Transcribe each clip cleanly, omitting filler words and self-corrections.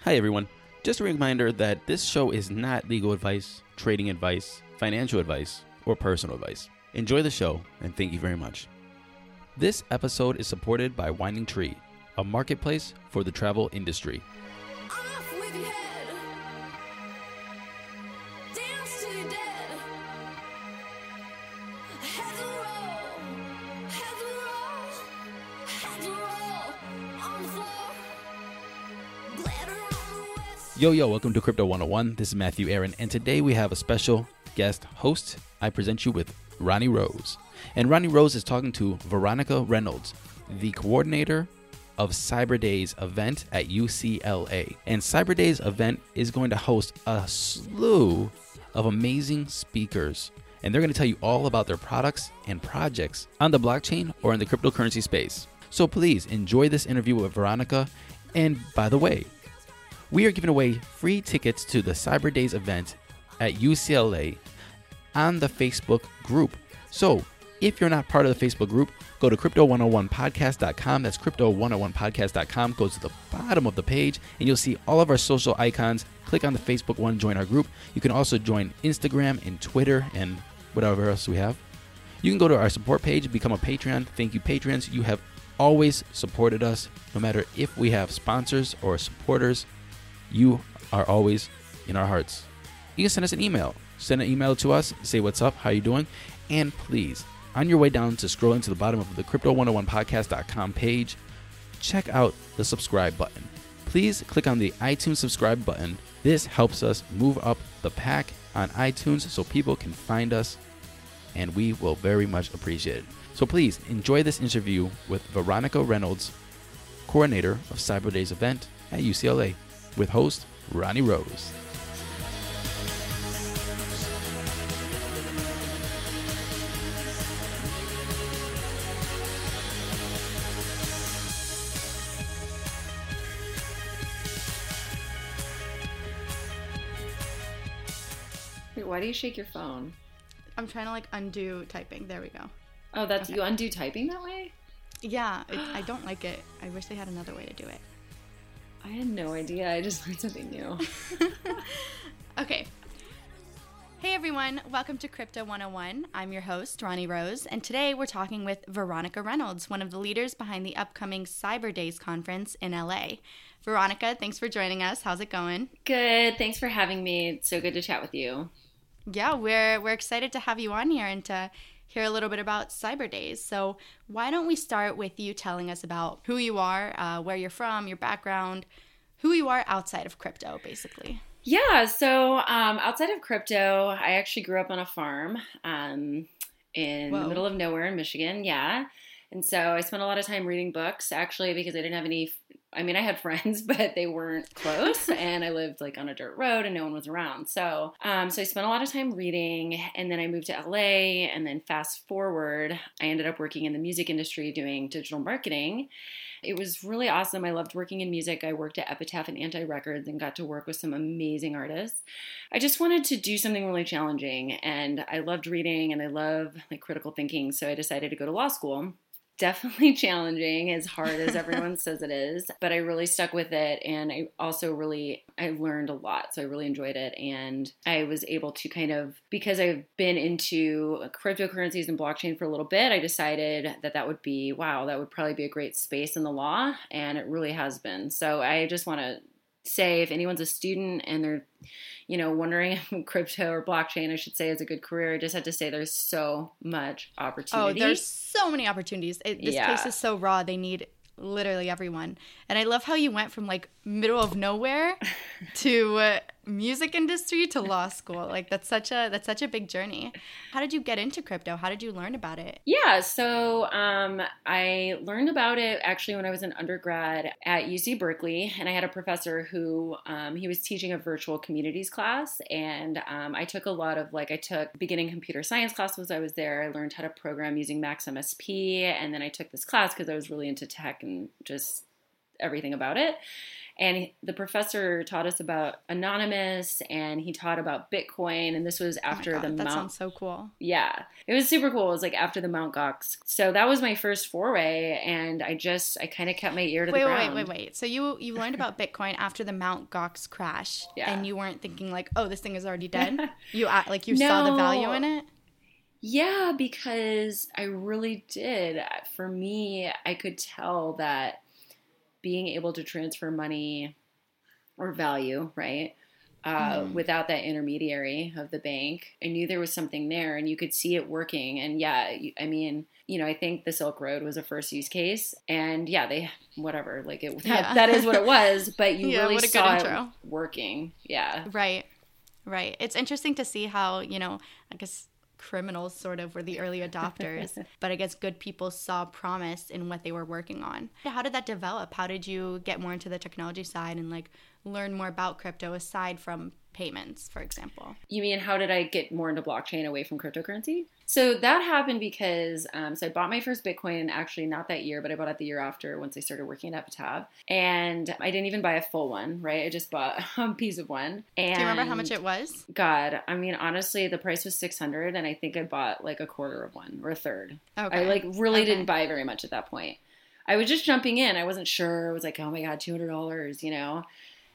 Hi everyone. Just a reminder that this show is not legal advice, trading advice, financial advice, or personal advice. Enjoy the show and thank you very much. This episode is supported by Winding Tree, a marketplace for the travel industry. Off with your head. Dance till you're dead. Head to roll. Head to roll. Head to roll. On the floor. Glitter on the west. Yo, welcome to Crypto 101. This is Matthew Aaron, and today we have a special guest host. I present you with Ronnie Rose. And Ronnie Rose is talking to Veronica Reynolds, the coordinator of Cyber Days event at UCLA. And Cyber Days event is going to host a slew of amazing speakers. And they're going to tell you all about their products and projects on the blockchain or in the cryptocurrency space. So please enjoy this interview with Veronica. And by the way, we are giving away free tickets to the Cyber Days event at UCLA on the Facebook group. So if you're not part of the Facebook group, go to crypto101podcast.com. That's crypto101podcast.com. Go to the bottom of the page and you'll see all of our social icons. Click on the Facebook one, join our group. You can also join Instagram and Twitter and whatever else we have. You can go to our support page, become a Patreon. Thank you, Patreons. You have always supported us. No matter if we have sponsors or supporters, you are always in our hearts. You can send us an email. Send an email to us, say what's up, how you doing, and please, on your way down to scrolling to the bottom of the crypto101podcast.com page, check out the subscribe button. Please click on the iTunes subscribe button. This helps us move up the pack on iTunes so people can find us, and we will very much appreciate it. So please enjoy this interview with Veronica Reynolds, coordinator of Cyber Days event at UCLA, with host Ronnie Rose. Wait, why do you shake your phone? I'm trying to undo typing. There we go. Oh, that's Okay. you undo typing that way? Yeah, I don't like it. I wish they had another way to do it. I had no idea. I just learned something new. Okay. Hey everyone, welcome to Crypto 101. I'm your host, Ronnie Rose, and today we're talking with Veronica Reynolds, one of the leaders behind the upcoming Cyber Days conference in LA. Veronica, thanks for joining us. How's it going? Good. Thanks for having me. It's so good to chat with you. Yeah, we're excited to have you on here and to hear a little bit about Cyber Days. So why don't we start with you telling us about who you are, where you're from, your background, who you are outside of crypto, basically. Yeah, so outside of crypto, I actually grew up on a farm in Whoa. the middle of nowhere in Michigan. Yeah. And so I spent a lot of time reading books, actually, because I didn't have any, I had friends, but they weren't close, and I lived on a dirt road and no one was around. So I spent a lot of time reading, and then I moved to LA, and then fast forward, I ended up working in the music industry doing digital marketing. It was really awesome. I loved working in music. I worked at Epitaph and Anti Records and got to work with some amazing artists. I just wanted to do something really challenging, and I loved reading and I love critical thinking, so I decided to go to law school. Definitely challenging, as hard as everyone says it is, but I really stuck with it, and I learned a lot, so I really enjoyed it, and I was able to because I've been into cryptocurrencies and blockchain for a little bit, I decided that would probably be a great space in the law, and it really has been. So I just want to say, if anyone's a student and they're wondering if crypto or blockchain, I should say, is a good career, I just have to say there's so much opportunity. Oh, there's so many opportunities. This place is so raw. They need literally everyone. And I love how you went from middle of nowhere to music industry to law school. That's such a big journey. How did you get into crypto? How did you learn about it? Yeah, so I learned about it actually when I was an undergrad at UC Berkeley, and I had a professor who he was teaching a virtual communities class, and I took a lot of I took beginning computer science class as I was there. I learned how to program using Max MSP, and then I took this class because I was really into tech and just everything about it. And the professor taught us about Anonymous, and he taught about Bitcoin. And this was after the that Mount. sounds so cool. Yeah, it was super cool. It was like after the Mount Gox. So that was my first foray, and I kind of kept my ear to the ground. Wait. So you learned about Bitcoin after the Mount Gox crash, Yeah. and you weren't thinking like, oh, this thing is already dead. You saw the value in it. Yeah, because I really did. For me, I could tell that being able to transfer money or value, right, without that intermediary of the bank, I knew there was something there, and you could see it working. And yeah, I mean, I think the Silk Road was a first use case, and yeah, that is what it was, but you really saw it working. Yeah. Right. It's interesting to see how, I guess criminals sort of were the early adopters, but I guess good people saw promise in what they were working on. How did that develop? How did you get more into the technology side and like learn more about crypto aside from payments, for example? You mean how did I get more into blockchain away from cryptocurrency? So that happened because so I bought my first Bitcoin actually not that year, but I bought it the year after once I started working at Epitaph. And I didn't even buy a full one, right? I just bought a piece of one. And do you remember how much it was? God, I mean, honestly, the price was $600, and I think I bought like a quarter of one or a third. Okay. I really didn't buy very much at that point. I was just jumping in. I wasn't sure. I was like, oh my God, $200,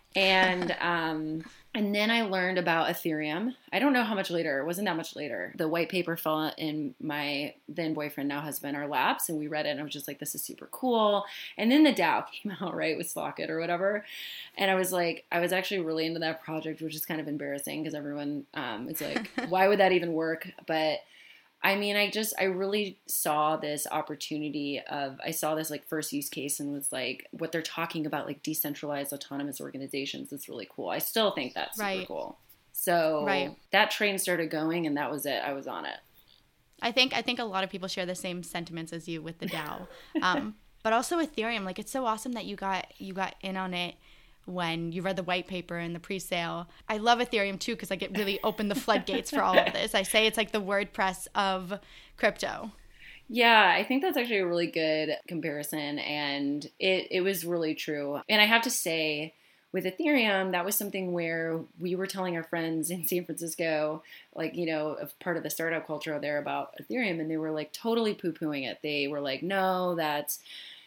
And then I learned about Ethereum. I don't know how much later. It wasn't that much later. The white paper fell in my then boyfriend, now husband, our laps, and we read it, and I was just like, this is super cool. And then the DAO came out, right, with Slockit or whatever. And I was actually really into that project, which is kind of embarrassing because everyone is like, why would that even work? But I mean, I really saw this opportunity I saw this like first use case and was like, what they're talking about, like decentralized autonomous organizations, is really cool. I still think that's super cool. So that train started going, and that was it. I was on it. I think a lot of people share the same sentiments as you with the DAO, but also Ethereum. Like, it's so awesome that you got in on it when you read the white paper and the pre-sale. I love Ethereum too because like it really opened the floodgates for all of this. I say it's like the WordPress of crypto. Yeah, I think that's actually a really good comparison, and it was really true. And I have to say, with Ethereum, that was something where we were telling our friends in San Francisco, like, of part of the startup culture there about Ethereum, and they were like totally poo-pooing it. They were like, no, that's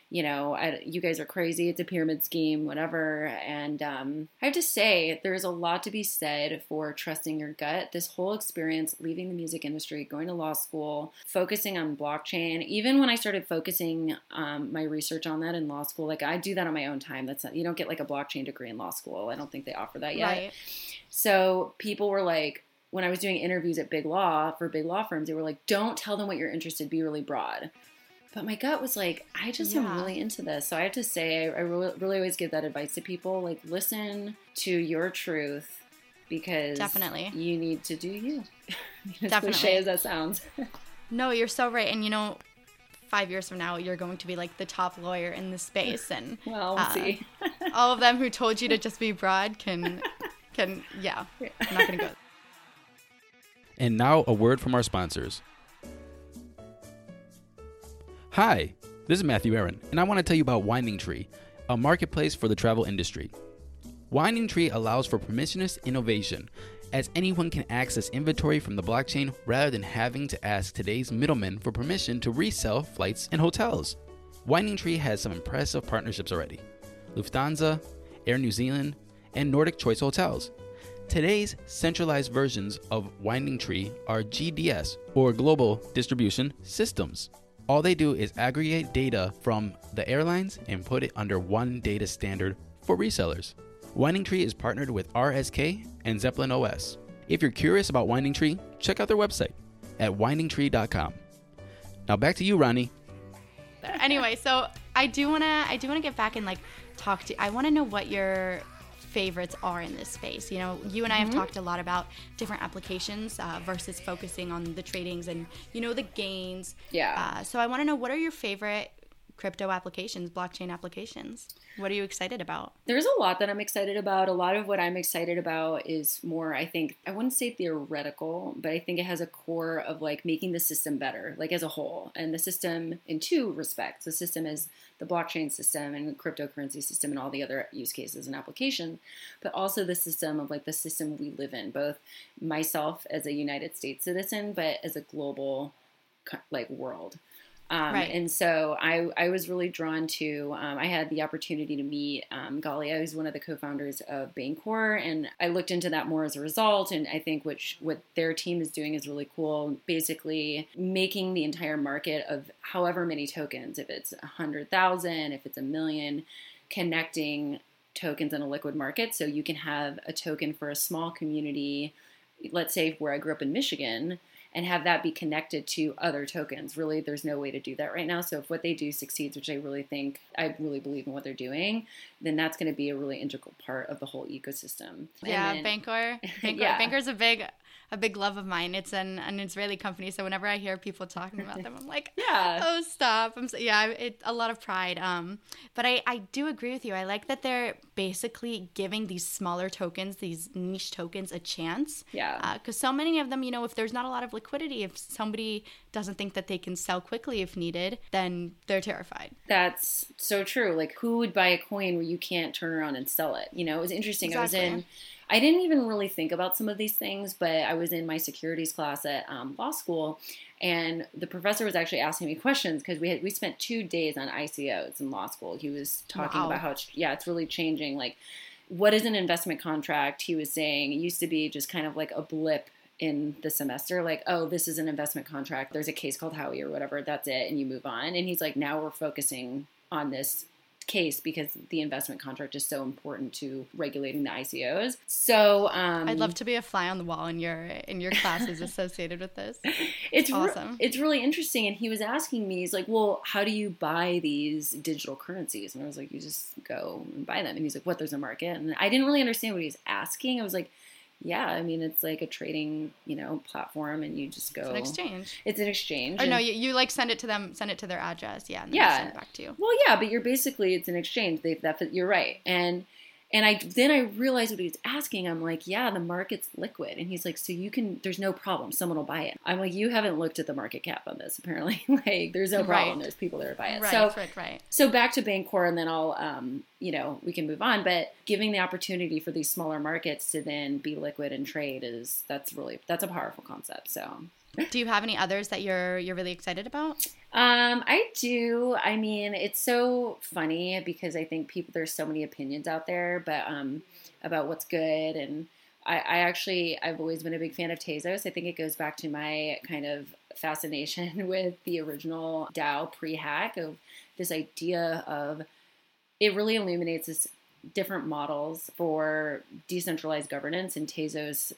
you guys are crazy. It's a pyramid scheme, whatever. And I have to say, there's a lot to be said for trusting your gut. This whole experience, leaving the music industry, going to law school, focusing on blockchain. Even when I started focusing my research on that in law school, like I do that on my own time. You don't get like a blockchain degree in law school. I don't think they offer that yet. Right. So people were like, when I was doing interviews at big law firms, they were like, don't tell them what you're interested, be really broad. But my gut was like, I just am really into this. So I have to say, I really always give that advice to people. Like, listen to your truth because definitely you need to do you. As definitely. cliche as that sounds. No, you're so right. And 5 years from now, you're going to be like the top lawyer in the space. And well, we'll see. all of them who told you to just be broad can yeah, I'm not going to go. And now a word from our sponsors. Hi, this is Matthew Aaron, and I want to tell you about Winding Tree, a marketplace for the travel industry. Winding Tree allows for permissionless innovation, as anyone can access inventory from the blockchain rather than having to ask today's middlemen for permission to resell flights and hotels. Winding Tree has some impressive partnerships already: Lufthansa, Air New Zealand, and Nordic Choice Hotels. Today's centralized versions of Winding Tree are GDS, or Global Distribution Systems. All they do is aggregate data from the airlines and put it under one data standard for resellers. Winding Tree is partnered with RSK and Zeppelin OS. If you're curious about Winding Tree, check out their website at windingtree.com. Now back to you, Ronnie. Anyway, so I do wanna get back and like talk to. I want to know what your favorites are in this space. You and I have talked a lot about different applications versus focusing on the tradings and the gains. Yeah. So I want to know, what are your favorite crypto applications, blockchain applications. What are you excited about? There's a lot that I'm excited about. A lot of what I'm excited about is more, I think, I wouldn't say theoretical, but I think it has a core of like making the system better, like as a whole. And the system in two respects. The system is the blockchain system and the cryptocurrency system and all the other use cases and applications, but also the system of like the system we live in, both myself as a United States citizen, but as a global like world. Right. And so I was really drawn to, I had the opportunity to meet Galia, who's one of the co-founders of Bancor, and I looked into that more as a result, and I think what their team is doing is really cool, basically making the entire market of however many tokens, if it's 100,000, if it's 1 million, connecting tokens in a liquid market, so you can have a token for a small community, let's say where I grew up in Michigan, and have that be connected to other tokens. Really, there's no way to do that right now. So if what they do succeeds, which I really believe in what they're doing, then that's going to be a really integral part of the whole ecosystem. Yeah, And Bancor. Yeah. Bancor's a big love of mine. It's an Israeli company, so whenever I hear people talking about them, I'm like, Yeah. oh, stop. A lot of pride. But I do agree with you. I like that they're basically giving these smaller tokens, these niche tokens, a chance. Yeah. Because so many of them, if there's not a lot of liquidity, if somebody doesn't think that they can sell quickly if needed, then they're terrified. That's so true. Like, who would buy a coin where you can't turn around and sell it? It was interesting. Exactly. I didn't even really think about some of these things, but I was in my securities class at law school, and the professor was actually asking me questions because we spent 2 days on ICOs in law school. He was talking about how it's really changing. Like, what is an investment contract? He was saying it used to be just kind of like a blip in the semester, like, oh, this is an investment contract. There's a case called Howie or whatever. That's it, and you move on. And he's like, now we're focusing on this case because the investment contract is so important to regulating the ICOs. So I'd love to be a fly on the wall in your classes associated with this. It's awesome. It's really interesting. And he was asking me, he's like, well, how do you buy these digital currencies? And I was like, you just go and buy them. And he's like, what, there's a market? And I didn't really understand what he was asking. I was like, yeah, I mean, it's like a trading, platform, and you just go. It's an exchange. It's an exchange. Or no, you like send it to them, send it to their address, yeah, and then Yeah. they send it back to you. Well, yeah, but it's an exchange. You're right. And I realized what he was asking. I'm like, yeah, the market's liquid. And he's like, so there's no problem. Someone will buy it. I'm like, you haven't looked at the market cap on this, apparently. Like, there's no problem. Right. There's people there to buy it. Right. So back to Bancor, and then I'll, we can move on. But giving the opportunity for these smaller markets to then be liquid and trade that's a powerful concept. So. Do you have any others that you're really excited about? I do. I mean, it's so funny because I think there's so many opinions out there, but about what's good. And I've always been a big fan of Tezos. I think it goes back to my kind of fascination with the original DAO pre-hack of this idea of it really illuminates this different models for decentralized governance, and Tezos,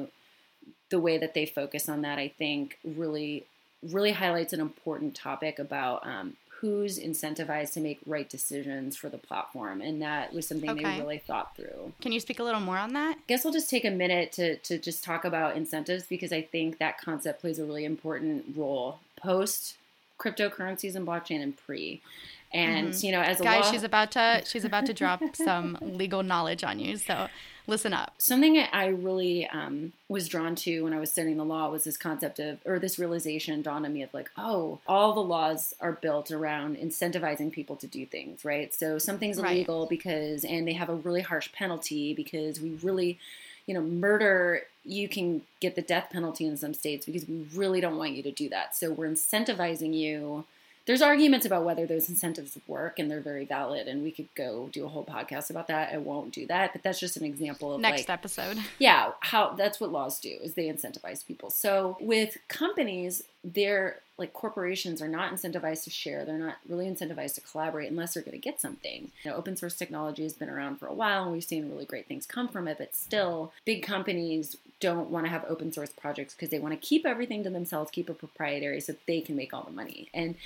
the way that they focus on that, I think, really highlights an important topic about who's incentivized to make right decisions for the platform. And that was something they really thought through. Can you speak a little more on that? I guess I'll just take a minute to just talk about incentives, because I think that concept plays a really important role post cryptocurrencies and blockchain and pre. And, as a guys, she's about to drop some legal knowledge on you. So listen up. Something that I really was drawn to when I was studying the law was this concept this realization dawned on me of like, oh, all the laws are built around incentivizing people to do things, right? So something's illegal and they have a really harsh penalty because we really, murder, you can get the death penalty in some states because we really don't want you to do that. So we're incentivizing you. There's arguments about whether those incentives work, and they're very valid, and we could go do a whole podcast about that. I won't do that, but that's just an example of next episode. Yeah, how that's what laws do, is they incentivize people. So with companies, they're like, corporations are not incentivized to share. They're not really incentivized to collaborate unless they're going to get something. Open source technology has been around for a while, and we've seen really great things come from it, but still, big companies don't want to have open source projects because they want to keep everything to themselves, keep it proprietary so they can make all the money. And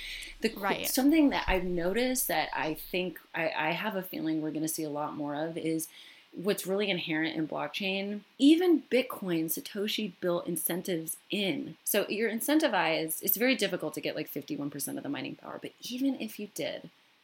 something that I've noticed that I think I have a feeling we're going to see a lot more of is what's really inherent in blockchain, even Bitcoin, Satoshi built incentives in. So you're incentivized. It's very difficult to get like 51% of the mining power, but even if you did,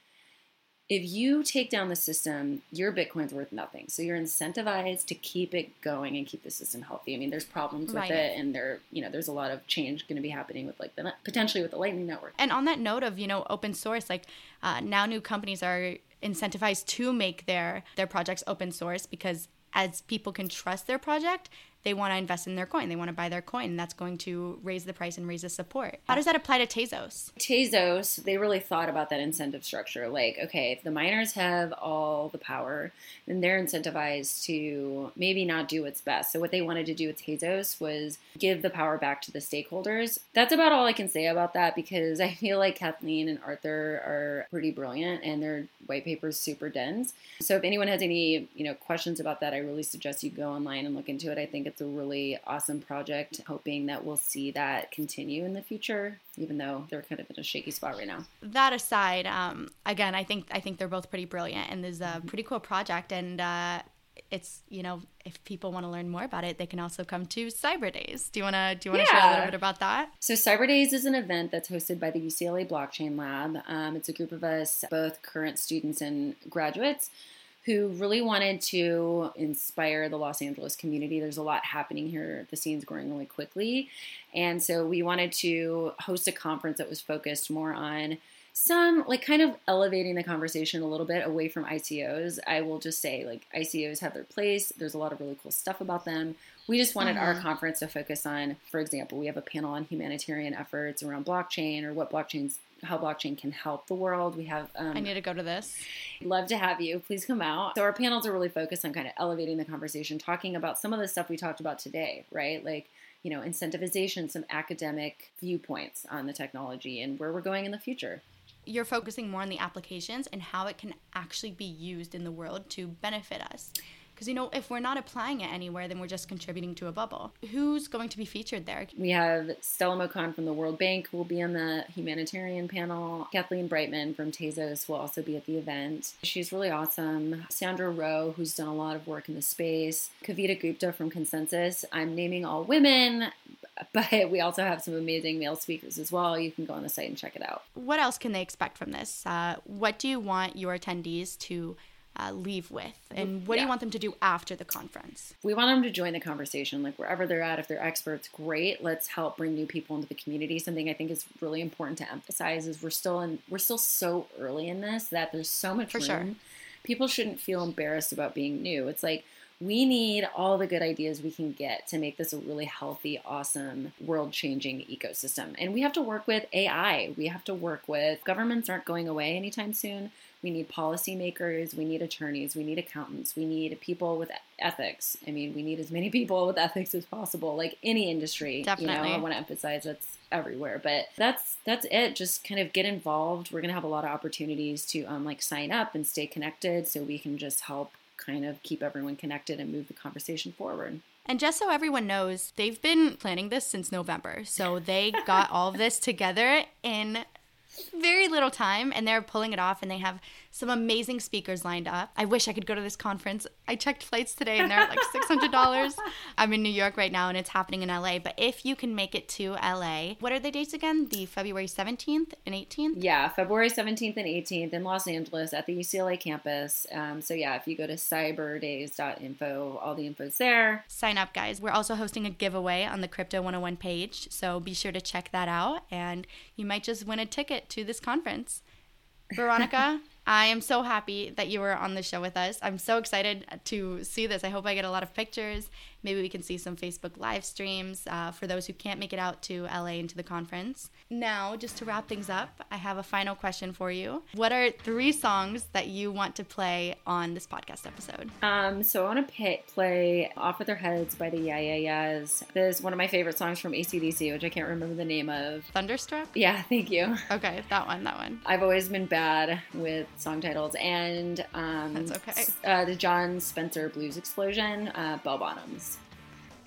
if you take down the system, your Bitcoin's worth nothing. So you're incentivized to keep it going and keep the system healthy. I mean, there's problems with it, and there's a lot of change going to be happening with like potentially with the Lightning Network. And on that note of, open source, like now new companies are incentivized to make their projects open source, because as people can trust their project, they want to invest in their coin. They want to buy their coin, and that's going to raise the price and raise the support. How does that apply to Tezos? Tezos, they really thought about that incentive structure. Like, okay, if the miners have all the power, then they're incentivized to maybe not do what's best. So what they wanted to do with Tezos was give the power back to the stakeholders. That's about all I can say about that, because I feel like Kathleen and Arthur are pretty brilliant, and their white paper is super dense. So if anyone has any, questions about that, I really suggest you go online and look into it. I think it's a really awesome project, hoping that we'll see that continue in the future, even though they're kind of in a shaky spot right now. That aside, again, I think they're both pretty brilliant, and there's a pretty cool project, and it's, if people want to learn more about it, they can also come to Cyber Days. Do you want to share a little bit about that? So Cyber Days is an event that's hosted by the UCLA Blockchain Lab. It's a group of us, both current students and graduates, who really wanted to inspire the Los Angeles community. There's a lot happening here. The scene's growing really quickly. And so we wanted to host a conference that was focused more on some, like, kind of elevating the conversation a little bit away from ICOs. I will just say, like, ICOs have their place. There's a lot of really cool stuff about them. We just wanted our conference to focus on, for example, we have a panel on humanitarian efforts around blockchain, or how blockchain can help the world. We have I need to go to this. Love to have you. Please come out. So our panels are really focused on kind of elevating the conversation, talking about some of the stuff we talked about today, right? Like, incentivization, some academic viewpoints on the technology and where we're going in the future. You're focusing more on the applications and how it can actually be used in the world to benefit us. Because, if we're not applying it anywhere, then we're just contributing to a bubble. Who's going to be featured there? We have Stella Mocon from the World Bank who will be on the humanitarian panel. Kathleen Brightman from Tezos will also be at the event. She's really awesome. Sandra Rowe, who's done a lot of work in the space. Kavita Gupta from Consensus. I'm naming all women, but we also have some amazing male speakers as well. You can go on the site and check it out. What else can they expect from this? What do you want your attendees to leave with, and what do you want them to do after the conference? We want them to join the conversation, like wherever they're at. If they're experts, great. Let's help bring new people into the community. Something I think is really important to emphasize is we're still so early in this that there's so much room. Sure. People shouldn't feel embarrassed about being new. It's like, we need all the good ideas we can get to make this a really healthy, awesome, world-changing ecosystem. And we have to work with AI. We have to work with governments aren't going away anytime soon. We need policymakers. We need attorneys. We need accountants. We need people with ethics. I mean, we need as many people with ethics as possible, like any industry. Definitely. I want to emphasize that's everywhere. But that's it. Just kind of get involved. We're going to have a lot of opportunities to sign up and stay connected so we can just help kind of keep everyone connected and move the conversation forward. And just so everyone knows, they've been planning this since November. So they got all of this together in very little time, and they're pulling it off, and they have some amazing speakers lined up. I wish I could go to this conference. I checked flights today, and they're like $600. I'm in New York right now, and it's happening in LA. But if you can make it to LA, what are the dates again? The February 17th and 18th? Yeah, February 17th and 18th in Los Angeles at the UCLA campus. So yeah, if you go to cyberdays.info, all the info's there. Sign up, guys. We're also hosting a giveaway on the Crypto 101 page, so be sure to check that out, and you might just win a ticket to this conference. Veronica, I am so happy that you were on the show with us. I'm so excited to see this. I hope I get a lot of pictures. Maybe we can see some Facebook live streams for those who can't make it out to LA and to the conference. Now, just to wrap things up, I have a final question for you. What are 3 songs that you want to play on this podcast episode? So I want to play Off With Their Heads by the Yeah Yeah Yeahs. This is one of my favorite songs from AC/DC, which I can't remember the name of. Thunderstruck? Yeah, thank you. Okay, that one. I've always been bad with song titles. And That's okay. The John Spencer Blues Explosion, Bell Bottoms.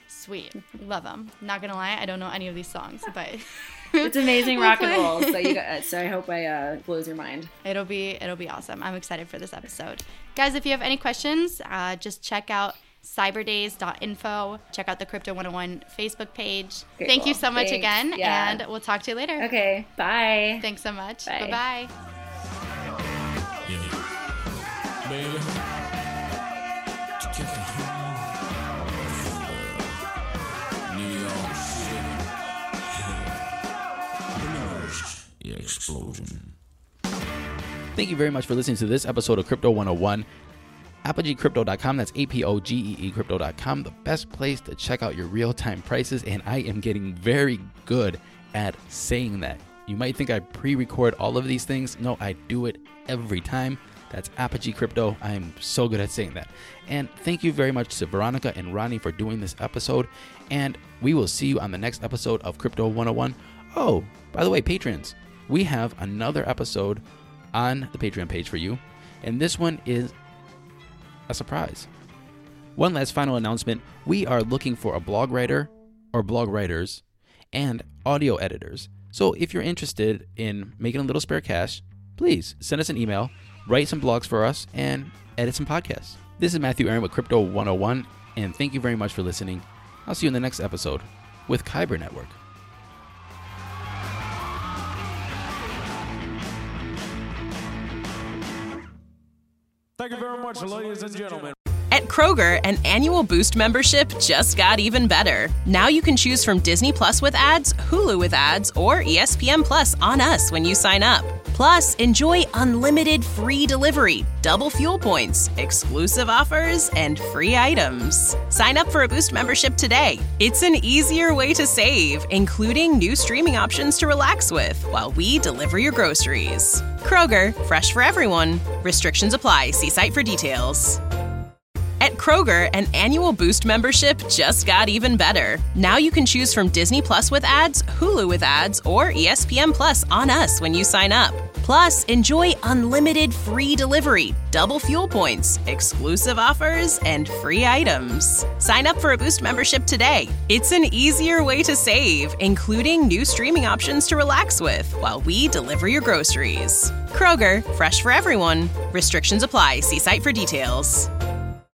Sweet. Love them. Not going to lie, I don't know any of these songs, but It's amazing rock and roll. Hopefully. So I hope I blows your mind. It'll be awesome. I'm excited for this episode. Guys, if you have any questions, just check out cyberdays.info. Check out the Crypto 101 Facebook page. Okay, Thank you cool. so much Thanks. again, Yeah. and we'll talk to you later. Okay, bye. Thanks so much. Bye. Bye-bye. Yeah. Baby. New York City. Yeah, explosion. Thank you very much for listening to this episode of Crypto 101. ApogeeCrypto.com, that's APOGEE Crypto.com, the best place to check out your real-time prices, and I am getting very good at saying that. You might think I pre-record all of these things. No, I do it every time. That's Apogee Crypto. I am so good at saying that. And thank you very much to Veronica and Ronnie for doing this episode, and we will see you on the next episode of Crypto 101. Oh, by the way, patrons, we have another episode on the Patreon page for you, and this one is a surprise. One last final announcement. We are looking for a blog writer or blog writers and audio editors. So if you're interested in making a little spare cash, please send us an email, write some blogs for us, and edit some podcasts. This is Matthew Aaron with Crypto 101, and thank you very much for listening. I'll see you in the next episode with Kyber Network. Thank you very much, ladies and gentlemen. At Kroger, an annual Boost membership just got even better. Now you can choose from Disney Plus with ads, Hulu with ads, or ESPN Plus on us when you sign up. Plus, enjoy unlimited free delivery, double fuel points, exclusive offers, and free items. Sign up for a Boost membership today. It's an easier way to save, including new streaming options to relax with while we deliver your groceries. Kroger, fresh for everyone. Restrictions apply. See site for details. At Kroger, an annual Boost membership just got even better. Now you can choose from Disney Plus with ads, Hulu with ads, or ESPN Plus on us when you sign up. Plus, enjoy unlimited free delivery, double fuel points, exclusive offers, and free items. Sign up for a Boost membership today. It's an easier way to save, including new streaming options to relax with while we deliver your groceries. Kroger, fresh for everyone. Restrictions apply. See site for details.